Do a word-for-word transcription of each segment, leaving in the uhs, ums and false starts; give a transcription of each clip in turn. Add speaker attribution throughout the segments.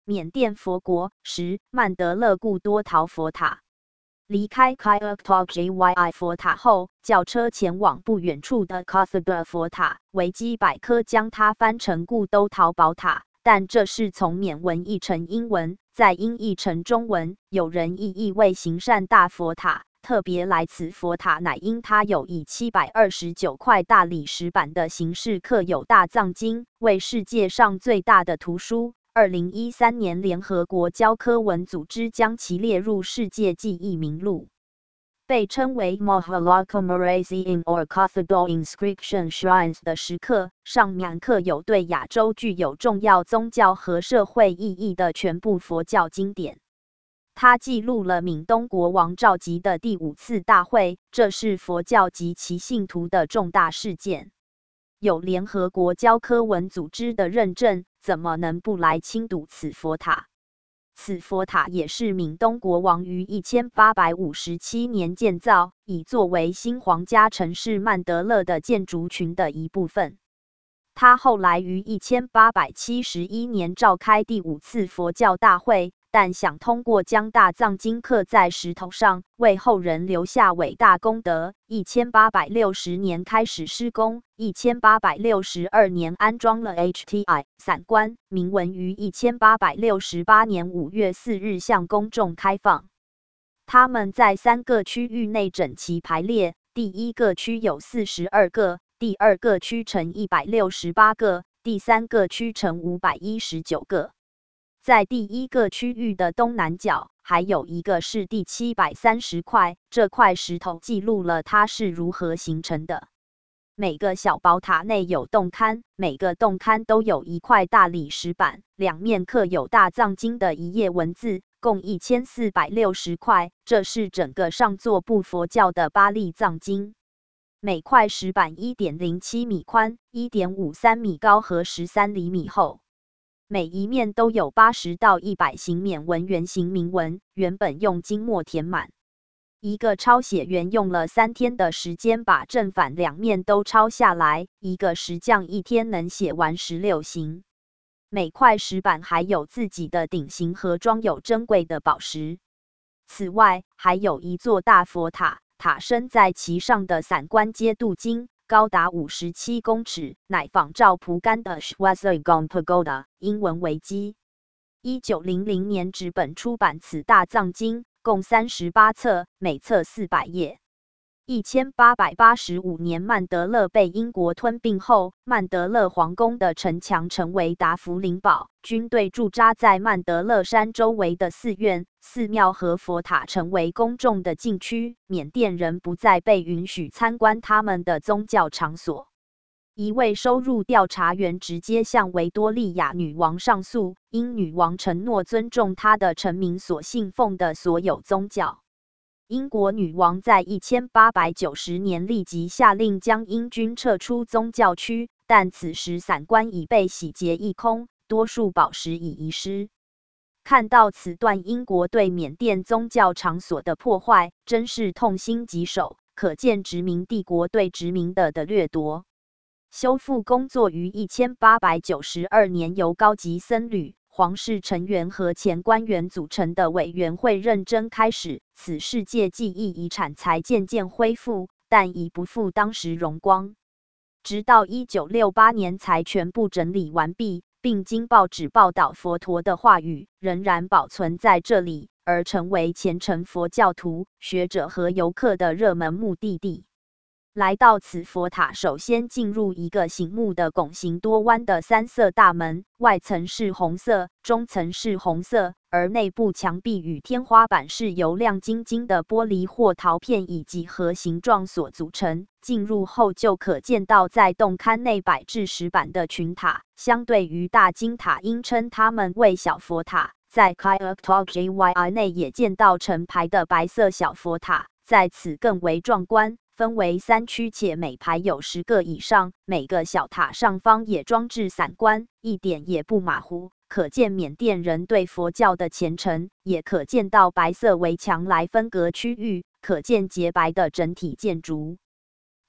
Speaker 1: 缅甸佛国十曼德勒故多陶佛塔。离开 Kyuktok-Gyi 佛塔后，轿车前往不远处的 Kothaba 佛塔。维基百科将它翻成故都陶宝塔，但这是从缅文译成英文，再音译成中文。有人意译为行善大佛塔，特别来此佛塔乃因它有以七百二十九块大理石板的形式刻有大藏经，为世界上最大的图书。二零一三年，联合国教科文组织将其列入世界记忆名录。被称为 Mohalakhamarazi or Kothaba Inscription Shrines 的石刻，上面刻有对亚洲具有重要宗教和社会意义的全部佛教经典。它记录了闽东国王召集的第五次大会，这是佛教及其信徒的重大事件。有联合国教科文组织的认证，怎么能不来亲睹此佛塔？此佛塔也是闽东国王于一千八百五十七年建造，以作为新皇家城市曼德勒的建筑群的一部分。他后来于一千八百七十一年召开第五次佛教大会，但想通过将大藏经刻在石头上，为后人留下伟大功德。一千八百六十年开始施工，一千八百六十二年安装了 H T I 伞棺，铭文于一千八百六十八年五月四日向公众开放。它们在三个区域内整齐排列，第一个区有四十二个，第二个区呈一百六十八个，第三个区呈五百一十九个。在第一个区域的东南角，还有一个是第七百三十块，这块石头记录了它是如何形成的。每个小宝塔内有洞龛，每个洞龛都有一块大理石板，两面刻有大藏经的一页文字，共一千四百六十块，这是整个上座部佛教的巴利藏经。每块石板 一点零七米宽， 一点五三米高和十三厘米厚。每一面都有八十到一百行缅文圆形铭文，原本用金墨填满。一个抄写员用了三天的时间把正反两面都抄下来，一个石匠一天能写完十六行。每块石板还有自己的顶形和装有珍贵的宝石。此外，还有一座大佛塔，塔身在其上的伞棺皆镀金，高达五十七公尺，乃仿照蒲甘的 Shwazagong Pagoda， 英文为基。一九零零年纸本出版此大藏经，共三十八册，每册四百页。一千八百八十五年，曼德勒被英国吞并后，曼德勒皇宫的城墙成为达芙灵堡，军队驻扎在曼德勒山周围的寺院、寺庙和佛塔成为公众的禁区，缅甸人不再被允许参观他们的宗教场所。一位收入调查员直接向维多利亚女王上诉，因女王承诺尊重她的臣民所信奉的所有宗教。英国女王在一千八百九十年立即下令将英军撤出宗教区，但此时伞棺已被洗劫一空，多数宝石已遗失。看到此段英国对缅甸宗教场所的破坏，真是痛心疾首，可见殖民帝国对殖民的的掠夺。修复工作于一千八百九十二年由高级僧侣、皇室成员和前官员组成的委员会认真开始，此世界记忆遗产才渐渐恢复，但已不复当时荣光。直到一九六八年才全部整理完毕，并经报纸报道佛陀的话语仍然保存在这里，而成为虔诚佛教徒、学者和游客的热门目的地。来到此佛塔，首先进入一个醒目的拱形多弯的三色大门，外层是红色，中层是红色，而内部墙壁与天花板是由亮晶晶的玻璃或陶片以几何形状所组成。进入后就可见到在洞龛内摆置石板的群塔，相对于大金塔，应称它们为小佛塔。在 Kyuktok-Gyi 内也见到成排的白色小佛塔，在此更为壮观。分为三区，且每排有十个以上，每个小塔上方也装置伞棺，一点也不马虎，可见缅甸人对佛教的虔诚。也可见到白色围墙来分隔区域，可见洁白的整体建筑。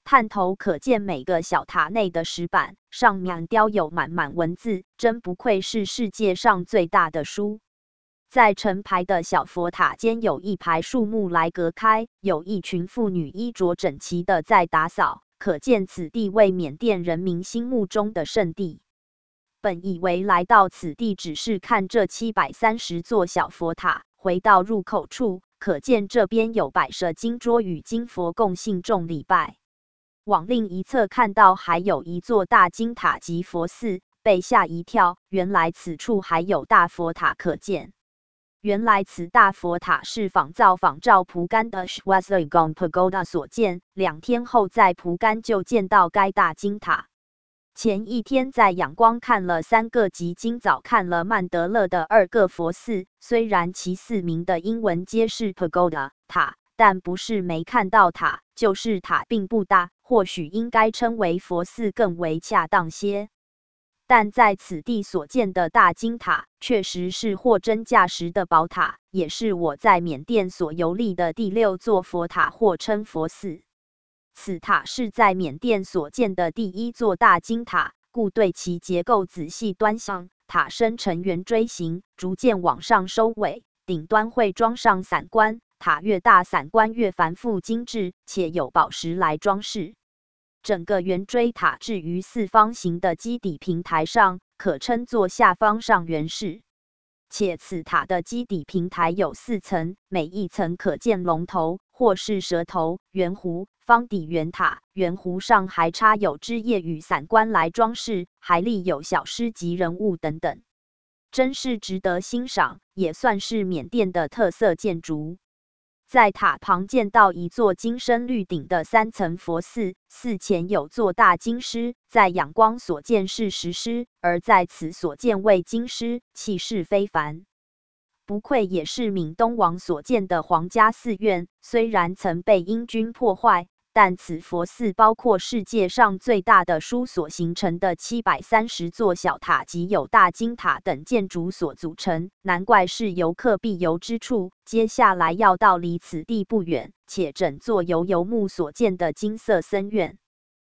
Speaker 1: 探头可见每个小塔内的石板，上面雕有满满文字，真不愧是世界上最大的书。在成排的小佛塔间，有一排树木来隔开，有一群妇女衣着整齐的在打扫，可见此地为缅甸人民心目中的圣地。本以为来到此地只是看这七百三十座小佛塔，回到入口处，可见这边有摆设金桌与金佛供信众礼拜。往另一侧看到还有一座大金塔及佛寺，被吓一跳，原来此处还有大佛塔可见。原来此大佛塔是仿造仿照蒲甘的 Shwazagong Pagoda 所建，两天后在蒲甘就见到该大金塔。前一天在仰光看了三个及今早看了曼德勒的二个佛寺，虽然其四名的英文皆是 Pagoda 塔，但不是没看到塔，就是塔并不大，或许应该称为佛寺更为恰当些。但在此地所见的大金塔，确实是货真价实的宝塔，也是我在缅甸所游历的第六座佛塔，或称佛寺。此塔是在缅甸所建的第一座大金塔，故对其结构仔细端详。塔身呈圆锥形，逐渐往上收尾，顶端会装上伞冠，塔越大伞冠越繁复精致，且有宝石来装饰。整个圆锥塔置于四方形的基底平台上，可称作下方上圆式。且此塔的基底平台有四层，每一层可见龙头或是蛇头、圆弧、方底圆塔，圆弧上还插有枝叶与伞冠来装饰，还立有小诗及人物等等，真是值得欣赏，也算是缅甸的特色建筑。在塔旁见到一座金身绿顶的三层佛寺，寺前有座大金狮，在仰光所见是石狮，而在此所见为金狮，气势非凡。不愧也是闽东王所建的皇家寺院，虽然曾被英军破坏，但此佛寺包括世界上最大的书所形成的七百三十座小塔及有大金塔等建筑所组成，难怪是游客必游之处。接下来要到离此地不远，且整座由游木所建的金色僧院。